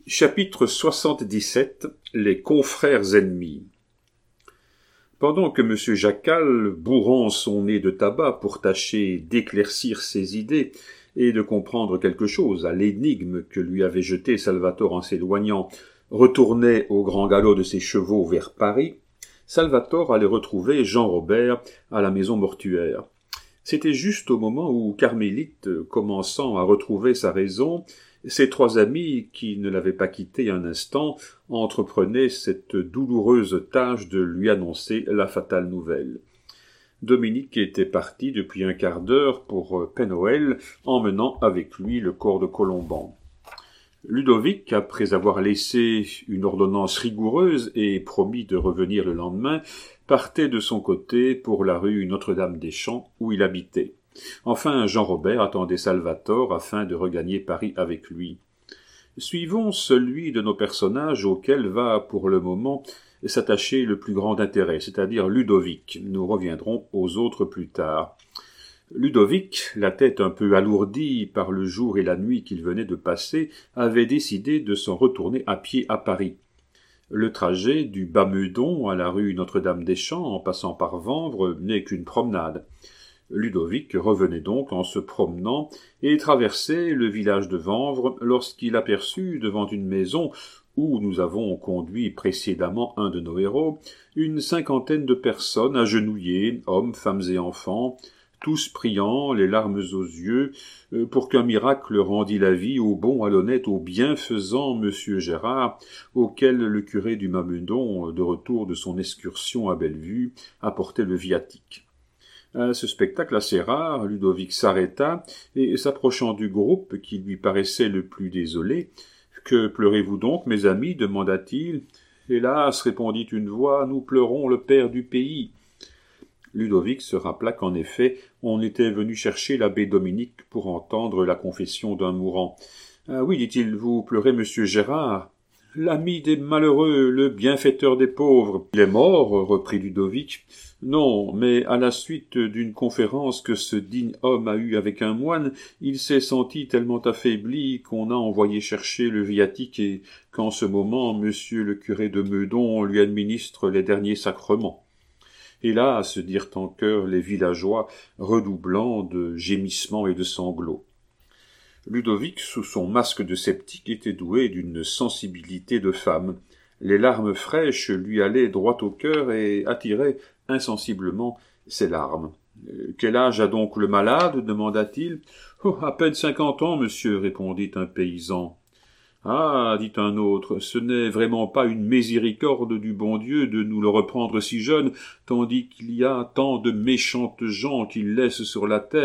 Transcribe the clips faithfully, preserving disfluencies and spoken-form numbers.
Chapitre soixante-dix-sept. Les confrères ennemis. Pendant que M. Jacal, bourrant son nez de tabac pour tâcher d'éclaircir ses idées et de comprendre quelque chose à l'énigme que lui avait jetée Salvatore en s'éloignant, retournait au grand galop de ses chevaux vers Paris, Salvatore allait retrouver Jean Robert à la maison mortuaire. C'était juste au moment où Carmélite, commençant à retrouver sa raison, ses trois amis, qui ne l'avaient pas quitté un instant, entreprenaient cette douloureuse tâche de lui annoncer la fatale nouvelle. Dominique était parti depuis un quart d'heure pour Pen-Hoël, emmenant avec lui le corps de Colomban. Ludovic, après avoir laissé une ordonnance rigoureuse et promis de revenir le lendemain, partait de son côté pour la rue Notre-Dame-des-Champs, où il habitait. Enfin, Jean Robert attendait Salvatore afin de regagner Paris avec lui. Suivons celui de nos personnages auquel va, pour le moment, s'attacher le plus grand intérêt, c'est-à-dire Ludovic. Nous reviendrons aux autres plus tard. Ludovic, la tête un peu alourdie par le jour et la nuit qu'il venait de passer, avait décidé de s'en retourner à pied à Paris. Le trajet du Bas-Meudon à la rue Notre-Dame-des-Champs, en passant par Vanvres, n'est qu'une promenade. Ludovic revenait donc en se promenant et traversait le village de Vanvres lorsqu'il aperçut devant une maison où nous avons conduit précédemment un de nos héros, une cinquantaine de personnes agenouillées, hommes, femmes et enfants, tous priant, les larmes aux yeux, pour qu'un miracle rendît la vie au bon, à l'honnête, au bienfaisant monsieur Gérard, auquel le curé du Bas-Meudon, de retour de son excursion à Bellevue, apportait le viatique. À ce spectacle assez rare, Ludovic s'arrêta, et s'approchant du groupe qui lui paraissait le plus désolé, « Que pleurez-vous donc, mes amis » demanda-t-il. « Hélas, répondit une voix, nous pleurons le père du pays. » Ludovic se rappela qu'en effet, on était venu chercher l'abbé Dominique pour entendre la confession d'un mourant. « Ah oui, dit-il, vous pleurez monsieur Gérard. » « L'ami des malheureux, le bienfaiteur des pauvres. »« Il est mort, reprit Ludovic. »« Non, mais à la suite d'une conférence que ce digne homme a eue avec un moine, il s'est senti tellement affaibli qu'on a envoyé chercher le viatique et qu'en ce moment, monsieur le curé de Meudon lui administre les derniers sacrements. » Hélas, dirent en chœur les villageois, redoublant de gémissements et de sanglots. Ludovic, sous son masque de sceptique, était doué d'une sensibilité de femme. Les larmes fraîches lui allaient droit au cœur et attiraient insensiblement ses larmes. « Quel âge a donc le malade » demanda-t-il. « Oh, à peine cinquante ans, monsieur, répondit un paysan. « Ah, dit un autre, ce n'est vraiment pas une miséricorde du bon Dieu de nous le reprendre si jeune, tandis qu'il y a tant de méchantes gens qu'il laisse sur la terre. »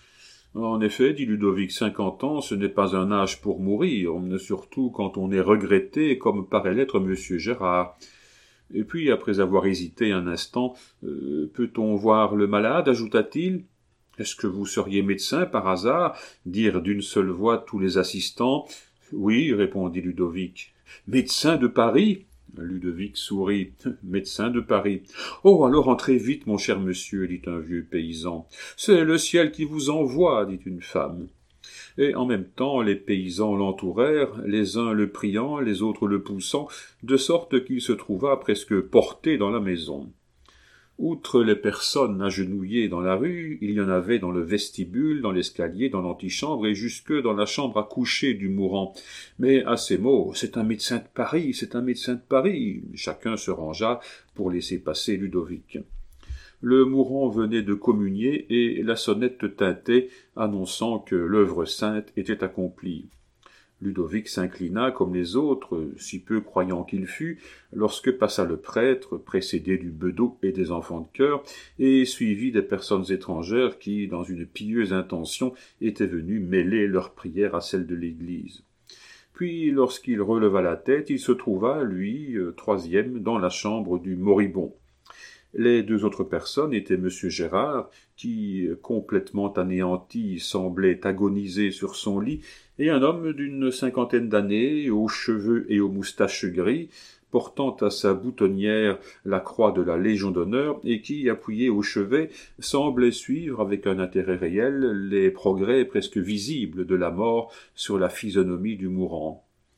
En effet, dit Ludovic, cinquante ans, ce n'est pas un âge pour mourir, surtout quand on est regretté, comme paraît l'être monsieur Gérard. Et puis, après avoir hésité un instant, euh, peut-on voir le malade, ajouta-t-il. Est-ce que vous seriez médecin, par hasard, dirent d'une seule voix tous les assistants. Oui, répondit Ludovic. Médecin de Paris? Ludovic sourit. Médecin de Paris. Oh, alors entrez vite, mon cher monsieur, dit un vieux paysan. C'est le ciel qui vous envoie, dit une femme. Et en même temps, les paysans l'entourèrent, les uns le priant, les autres le poussant, de sorte qu'il se trouva presque porté dans la maison. Outre les personnes agenouillées dans la rue, il y en avait dans le vestibule, dans l'escalier, dans l'antichambre et jusque dans la chambre à coucher du mourant. Mais à ces mots, « C'est un médecin de Paris, c'est un médecin de Paris !» Chacun se rangea pour laisser passer Ludovic. Le mourant venait de communier et la sonnette tintait, annonçant que l'œuvre sainte était accomplie. Ludovic s'inclina comme les autres, si peu croyant qu'il fût, lorsque passa le prêtre, précédé du bedeau et des enfants de chœur, et suivi des personnes étrangères qui, dans une pieuse intention, étaient venues mêler leurs prières à celles de l'église. Puis, lorsqu'il releva la tête, il se trouva, lui, troisième, dans la chambre du moribond. Les deux autres personnes étaient monsieur Gérard, qui, complètement anéanti, semblait agoniser sur son lit, et un homme d'une cinquantaine d'années, aux cheveux et aux moustaches gris, portant à sa boutonnière la croix de la Légion d'honneur, et qui, appuyé au chevet, semblait suivre avec un intérêt réel les progrès presque visibles de la mort sur la physionomie du mourant.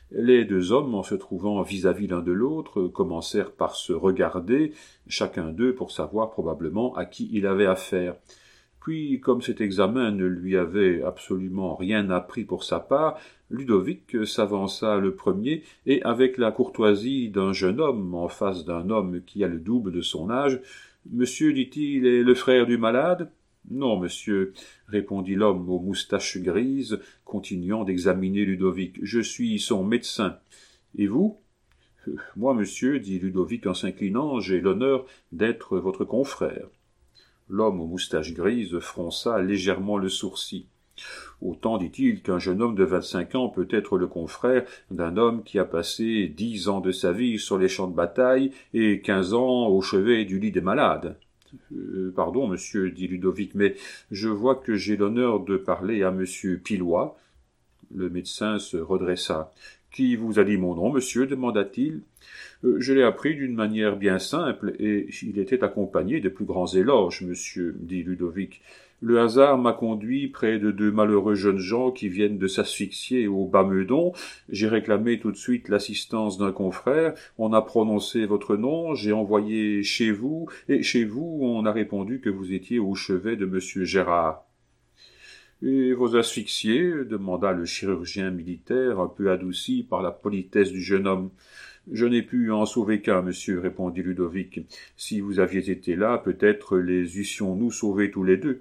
Les deux hommes, en se trouvant vis-à-vis l'un de l'autre, commencèrent par se regarder, chacun d'eux pour savoir probablement à qui il avait affaire. Puis, comme cet examen ne lui avait absolument rien appris pour sa part, Ludovic s'avança le premier, et avec la courtoisie d'un jeune homme en face d'un homme qui a le double de son âge, « Monsieur, dit-il, est le frère du malade ?» ?»« Non, monsieur, » répondit l'homme aux moustaches grises, continuant d'examiner Ludovic. « Je suis son médecin. »« Et vous ?»« Moi, monsieur, dit Ludovic en s'inclinant, j'ai l'honneur d'être votre confrère. » L'homme aux moustaches grises fronça légèrement le sourcil. Autant, dit-il, qu'un jeune homme de vingt-cinq ans peut être le confrère d'un homme qui a passé dix ans de sa vie sur les champs de bataille et quinze ans au chevet du lit des malades. Euh, « Pardon, monsieur, dit Ludovic, mais je vois que j'ai l'honneur de parler à monsieur Pilois. » Le médecin se redressa. « Qui vous a dit mon nom, monsieur ?» demanda-t-il. Euh, « Je l'ai appris d'une manière bien simple, et il était accompagné de plus grands éloges, monsieur, dit Ludovic. Le hasard m'a conduit près de deux malheureux jeunes gens qui viennent de s'asphyxier au Bas-Meudon. J'ai réclamé tout de suite l'assistance d'un confrère. On a prononcé votre nom, j'ai envoyé chez vous, et chez vous, on a répondu que vous étiez au chevet de monsieur Gérard. »« Et vos asphyxiés ?» demanda le chirurgien militaire, un peu adouci par la politesse du jeune homme. « Je n'ai pu en sauver qu'un, monsieur, répondit Ludovic. Si vous aviez été là, peut-être les eussions-nous sauvés tous les deux. »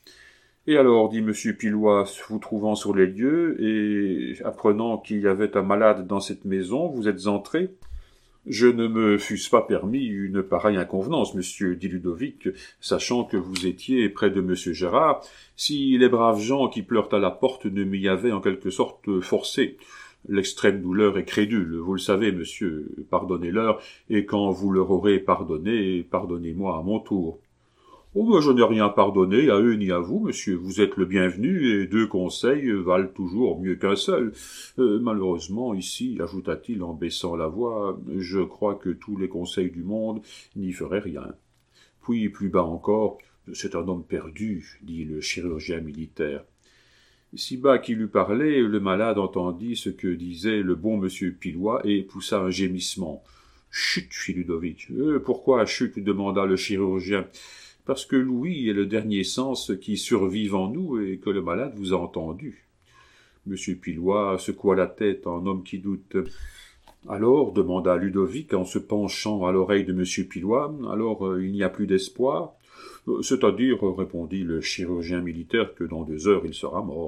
« Et alors, dit monsieur Pilois, vous trouvant sur les lieux, et apprenant qu'il y avait un malade dans cette maison, vous êtes entré ? » ?»« Je ne me fusse pas permis une pareille inconvenance, monsieur, dit Ludovic, sachant que vous étiez près de monsieur Gérard, si les braves gens qui pleurent à la porte ne m'y avaient en quelque sorte forcé. L'extrême douleur est crédule, vous le savez, monsieur, pardonnez-leur, et quand vous leur aurez pardonné, pardonnez-moi à mon tour. » « Oh, moi, je n'ai rien pardonné à eux ni à vous, monsieur. Vous êtes le bienvenu, et deux conseils valent toujours mieux qu'un seul. Euh, malheureusement, ici, ajouta-t-il en baissant la voix, je crois que tous les conseils du monde n'y feraient rien. » Puis, plus bas encore, « C'est un homme perdu, dit le chirurgien militaire. » Si bas qu'il eût parlé, le malade entendit ce que disait le bon monsieur Pilois et poussa un gémissement. « Chut, fit Ludovic. Euh, »« Pourquoi chut ?» demanda le chirurgien. « Parce que l'ouïe est le dernier sens qui survive en nous et que le malade vous a entendu. » Monsieur Pilois secoua la tête en homme qui doute. « Alors, demanda Ludovic en se penchant à l'oreille de monsieur Pilois, alors euh, il n'y a plus d'espoir ? » euh, « C'est-à-dire, répondit le chirurgien militaire, que dans deux heures il sera mort. »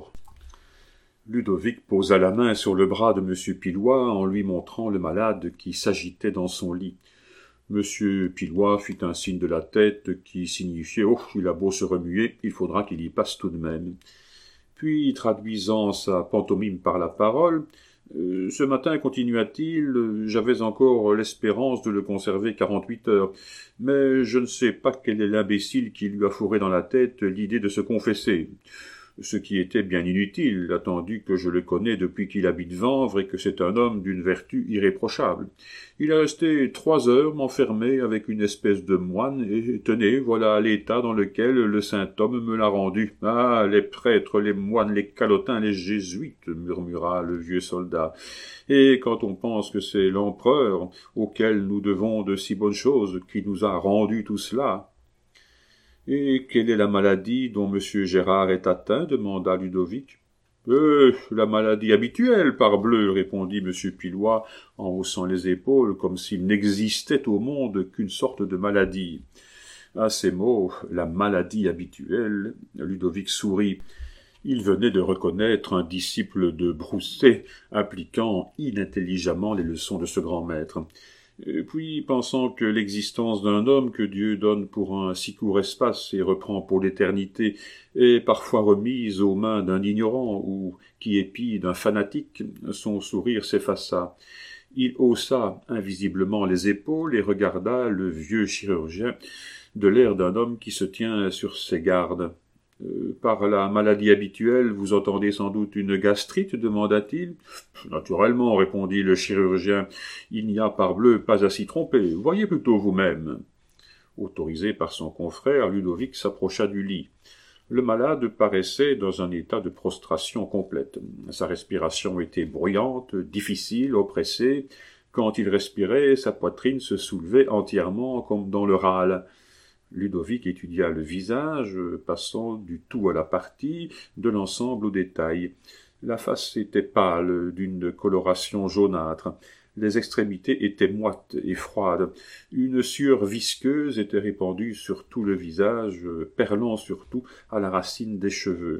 Ludovic posa la main sur le bras de monsieur Pilois en lui montrant le malade qui s'agitait dans son lit. Monsieur Pilois fit un signe de la tête qui signifiait « Oh, il a beau se remuer, il faudra qu'il y passe tout de même. » Puis, traduisant sa pantomime par la parole, euh, « Ce matin, continua-t-il, j'avais encore l'espérance de le conserver quarante-huit heures, mais je ne sais pas quel est l'imbécile qui lui a fourré dans la tête l'idée de se confesser. » Ce qui était bien inutile, attendu que je le connais depuis qu'il habite Vanvres et que c'est un homme d'une vertu irréprochable. Il est resté trois heures m'enfermer avec une espèce de moine, et tenez, voilà l'état dans lequel le saint homme me l'a rendu. « Ah, les prêtres, les moines, les calotins, les jésuites, murmura le vieux soldat. Et quand on pense que c'est l'empereur, auquel nous devons de si bonnes choses, qui nous a rendu tout cela. » « Et quelle est la maladie dont monsieur Gérard est atteint ?» demanda Ludovic. « Euh, la maladie habituelle, parbleu !» répondit monsieur Pilois en haussant les épaules comme s'il n'existait au monde qu'une sorte de maladie. À ces mots, la maladie habituelle, Ludovic sourit. Il venait de reconnaître un disciple de Broussais appliquant inintelligemment les leçons de ce grand maître. Puis, pensant que l'existence d'un homme que Dieu donne pour un si court espace et reprend pour l'éternité est parfois remise aux mains d'un ignorant ou qui épie d'un fanatique, son sourire s'effaça. Il haussa invisiblement les épaules et regarda le vieux chirurgien de l'air d'un homme qui se tient sur ses gardes. Euh, « Par la maladie habituelle, vous entendez sans doute une gastrite ?» demanda-t-il. « Naturellement, » répondit le chirurgien, « il n'y a parbleu pas à s'y tromper. Voyez plutôt vous-même. » Autorisé par son confrère, Ludovic s'approcha du lit. Le malade paraissait dans un état de prostration complète. Sa respiration était bruyante, difficile, oppressée. Quand il respirait, sa poitrine se soulevait entièrement comme dans le râle. Ludovic étudia le visage, passant du tout à la partie, de l'ensemble au détail. La face était pâle, d'une coloration jaunâtre. Les extrémités étaient moites et froides. Une sueur visqueuse était répandue sur tout le visage, perlant surtout à la racine des cheveux.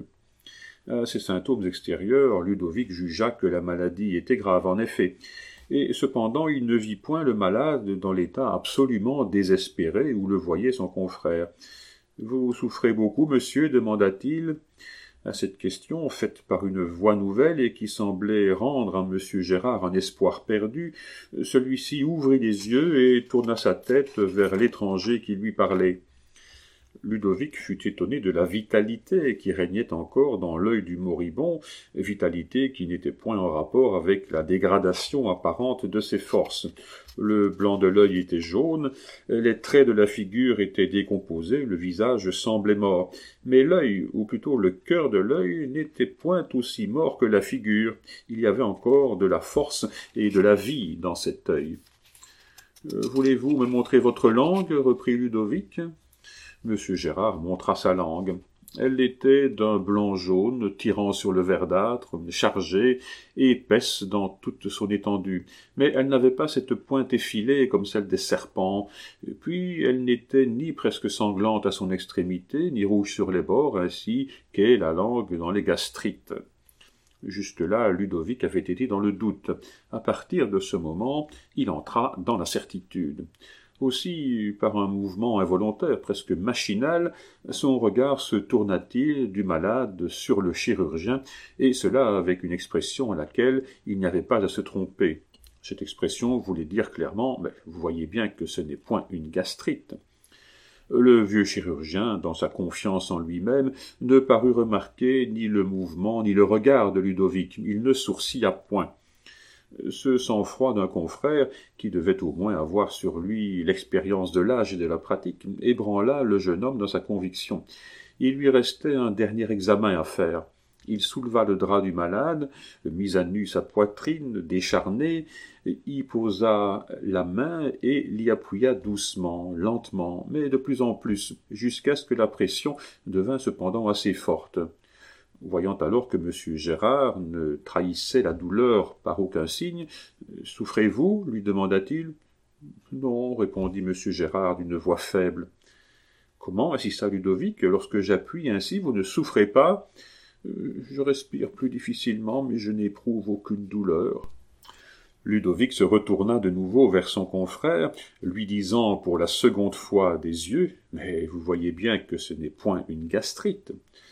À ces symptômes extérieurs, Ludovic jugea que la maladie était grave en effet. Et cependant il ne vit point le malade dans l'état absolument désespéré où le voyait son confrère. « Vous souffrez beaucoup, monsieur ?» demanda-t-il. À cette question, faite par une voix nouvelle et qui semblait rendre à monsieur Gérard un espoir perdu, celui-ci ouvrit les yeux et tourna sa tête vers l'étranger qui lui parlait. Ludovic fut étonné de la vitalité qui régnait encore dans l'œil du moribond, vitalité qui n'était point en rapport avec la dégradation apparente de ses forces. Le blanc de l'œil était jaune, les traits de la figure étaient décomposés, le visage semblait mort. Mais l'œil, ou plutôt le cœur de l'œil, n'était point aussi mort que la figure. Il y avait encore de la force et de la vie dans cet œil. Euh, « Voulez-vous me montrer votre langue ?» reprit Ludovic. Monsieur Gérard montra sa langue. Elle était d'un blanc jaune, tirant sur le verdâtre, chargée et épaisse dans toute son étendue. Mais elle n'avait pas cette pointe effilée comme celle des serpents. Puis elle n'était ni presque sanglante à son extrémité, ni rouge sur les bords, ainsi qu'est la langue dans les gastrites. Jusque-là, Ludovic avait été dans le doute. À partir de ce moment, il entra dans la certitude. Aussi, par un mouvement involontaire, presque machinal, son regard se tourna-t-il du malade sur le chirurgien, et cela avec une expression à laquelle il n'y avait pas à se tromper. Cette expression voulait dire clairement « Vous voyez bien que ce n'est point une gastrite ». Le vieux chirurgien, dans sa confiance en lui-même, ne parut remarquer ni le mouvement ni le regard de Ludovic. Il ne sourcilla point. Ce sang-froid d'un confrère, qui devait au moins avoir sur lui l'expérience de l'âge et de la pratique, ébranla le jeune homme dans sa conviction. Il lui restait un dernier examen à faire. Il souleva le drap du malade, mit à nu sa poitrine décharnée, y posa la main et l'y appuya doucement, lentement, mais de plus en plus, jusqu'à ce que la pression devint cependant assez forte. Voyant alors que monsieur Gérard ne trahissait la douleur par aucun signe, « Souffrez-vous » lui demanda-t-il. « Non » répondit monsieur Gérard d'une voix faible. « Comment » insista Ludovic, « lorsque j'appuie ainsi, vous ne souffrez pas ?»« Je respire plus difficilement, mais je n'éprouve aucune douleur. » Ludovic se retourna de nouveau vers son confrère, lui disant pour la seconde fois des yeux « Mais vous voyez bien que ce n'est point une gastrite. »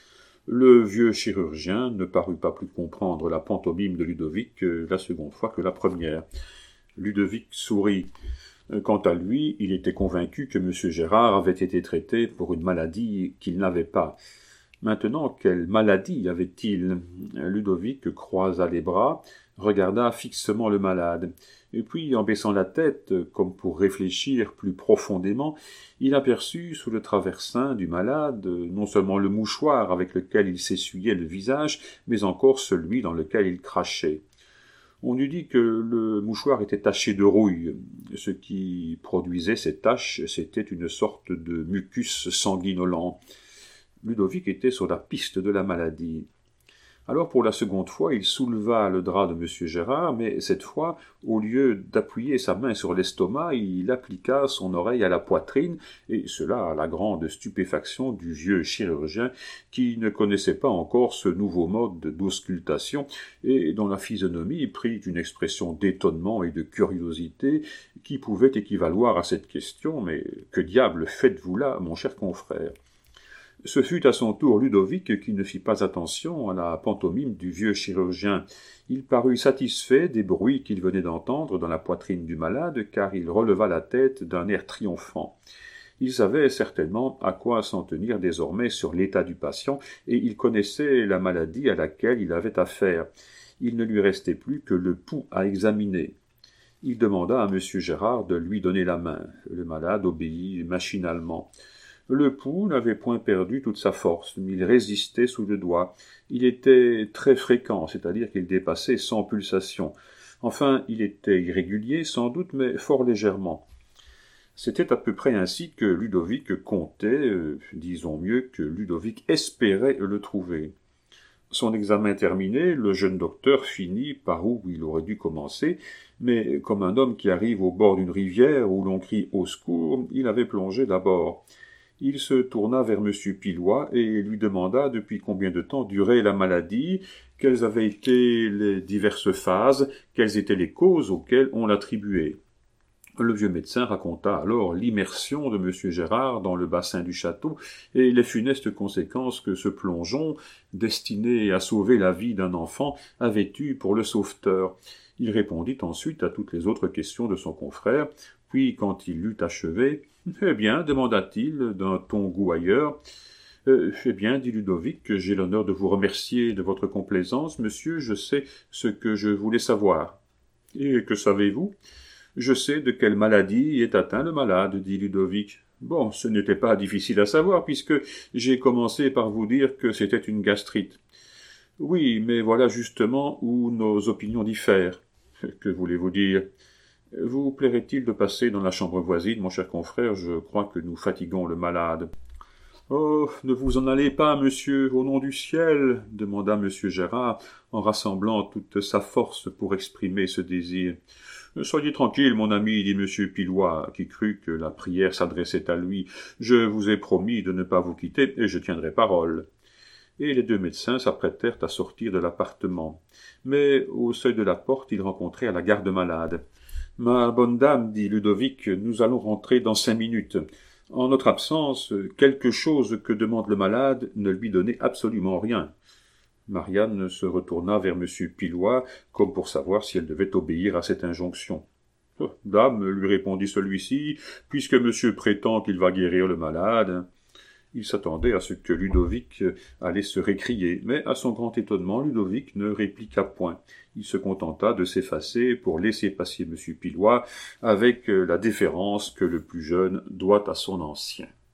Le vieux chirurgien ne parut pas plus comprendre la pantomime de Ludovic la seconde fois que la première. Ludovic sourit. Quant à lui, il était convaincu que monsieur Gérard avait été traité pour une maladie qu'il n'avait pas. Maintenant, quelle maladie avait-il? Ludovic croisa les bras, regarda fixement le malade, et puis, en baissant la tête, comme pour réfléchir plus profondément, il aperçut sous le traversin du malade non seulement le mouchoir avec lequel il s'essuyait le visage, mais encore celui dans lequel il crachait. On eût dit que le mouchoir était taché de rouille. Ce qui produisait ces taches, c'était une sorte de mucus sanguinolent. Ludovic était sur la piste de la maladie. Alors pour la seconde fois, il souleva le drap de monsieur Gérard, mais cette fois, au lieu d'appuyer sa main sur l'estomac, il appliqua son oreille à la poitrine, et cela à la grande stupéfaction du vieux chirurgien, qui ne connaissait pas encore ce nouveau mode d'auscultation, et dont la physionomie prit une expression d'étonnement et de curiosité, qui pouvait équivaloir à cette question « Mais que diable faites-vous là, mon cher confrère ?» Ce fut à son tour Ludovic qui ne fit pas attention à la pantomime du vieux chirurgien. Il parut satisfait des bruits qu'il venait d'entendre dans la poitrine du malade, car il releva la tête d'un air triomphant. Il savait certainement à quoi s'en tenir désormais sur l'état du patient, et il connaissait la maladie à laquelle il avait affaire. Il ne lui restait plus que le pouls à examiner. Il demanda à monsieur Gérard de lui donner la main. Le malade obéit machinalement. Le pouls n'avait point perdu toute sa force, mais il résistait sous le doigt. Il était très fréquent, c'est-à-dire qu'il dépassait cent pulsations. Enfin, il était irrégulier, sans doute, mais fort légèrement. C'était à peu près ainsi que Ludovic comptait, euh, disons mieux que Ludovic espérait le trouver. Son examen terminé, le jeune docteur finit par où il aurait dû commencer, mais comme un homme qui arrive au bord d'une rivière où l'on crie au secours, il avait plongé d'abord. Il se tourna vers M. Pilois et lui demanda depuis combien de temps durait la maladie, quelles avaient été les diverses phases, quelles étaient les causes auxquelles on l'attribuait. Le vieux médecin raconta alors l'immersion de M. Gérard dans le bassin du château et les funestes conséquences que ce plongeon, destiné à sauver la vie d'un enfant, avait eues pour le sauveteur. Il répondit ensuite à toutes les autres questions de son confrère, puis quand il l'eut achevé, « Eh bien, demanda-t-il d'un ton gouailleur, euh, « Eh bien, dit Ludovic, j'ai l'honneur de vous remercier de votre complaisance, monsieur, je sais ce que je voulais savoir. »« Et que savez-vous ?»« Je sais de quelle maladie est atteint le malade, dit Ludovic. »« Bon, ce n'était pas difficile à savoir, puisque j'ai commencé par vous dire que c'était une gastrite. »« Oui, mais voilà justement où nos opinions diffèrent. »« Que voulez-vous dire ? » ?»« Vous plairait-il de passer dans la chambre voisine, mon cher confrère, je crois que nous fatiguons le malade. »« Oh, ne vous en allez pas, monsieur, au nom du ciel, demanda monsieur Gérard, en rassemblant toute sa force pour exprimer ce désir. « Soyez tranquille, mon ami, dit monsieur Pilois, qui crut que la prière s'adressait à lui. Je vous ai promis de ne pas vous quitter, et je tiendrai parole. » Et les deux médecins s'apprêtèrent à sortir de l'appartement. Mais au seuil de la porte, ils rencontrèrent la garde-malade. « Ma bonne dame, dit Ludovic, nous allons rentrer dans cinq minutes. En notre absence, quelque chose que demande le malade, ne lui donnez absolument rien. » Marianne se retourna vers M. Pilois, comme pour savoir si elle devait obéir à cette injonction. Oh, « Dame, lui répondit celui-ci, puisque monsieur prétend qu'il va guérir le malade. » Il s'attendait à ce que Ludovic allait se récrier, mais à son grand étonnement, Ludovic ne répliqua point. Il se contenta de s'effacer pour laisser passer M. Pilois avec la déférence que le plus jeune doit à son ancien.